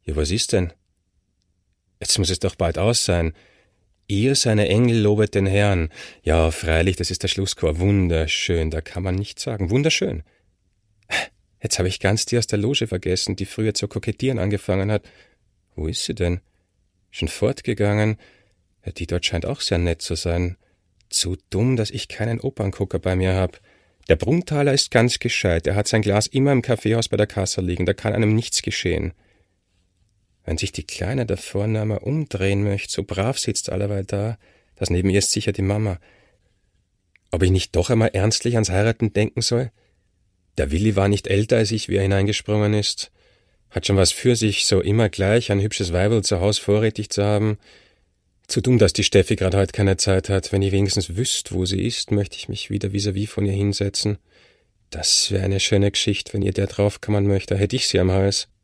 Ja, was ist denn? Jetzt muss es doch bald aus sein. Ihr, seine Engel, lobet den Herrn. Ja, freilich, das ist der Schlusschor. Wunderschön, da kann man nichts sagen. Wunderschön. Jetzt habe ich ganz die aus der Loge vergessen, die früher zu kokettieren angefangen hat. Wo ist sie denn? Schon fortgegangen? Ja, die dort scheint auch sehr nett zu sein. Zu dumm, dass ich keinen Operngucker bei mir hab. Der Brunntaler ist ganz gescheit. Er hat sein Glas immer im Kaffeehaus bei der Kasse liegen. Da kann einem nichts geschehen. Wenn sich die Kleine da vorne einmal umdrehen möchte, so brav sitzt allerweil da, das neben ihr ist sicher die Mama. Ob ich nicht doch einmal ernstlich ans Heiraten denken soll? Der Willi war nicht älter als ich, wie er hineingesprungen ist. Hat schon was für sich, so immer gleich ein hübsches Weiberl zu Haus vorrätig zu haben. Zu dumm, dass die Steffi grad heute keine Zeit hat. Wenn ich wenigstens wüsst, wo sie ist, möchte ich mich wieder vis-à-vis von ihr hinsetzen. Das wäre eine schöne Geschichte, wenn ihr der draufkommen möchte, hätte ich sie am Hals.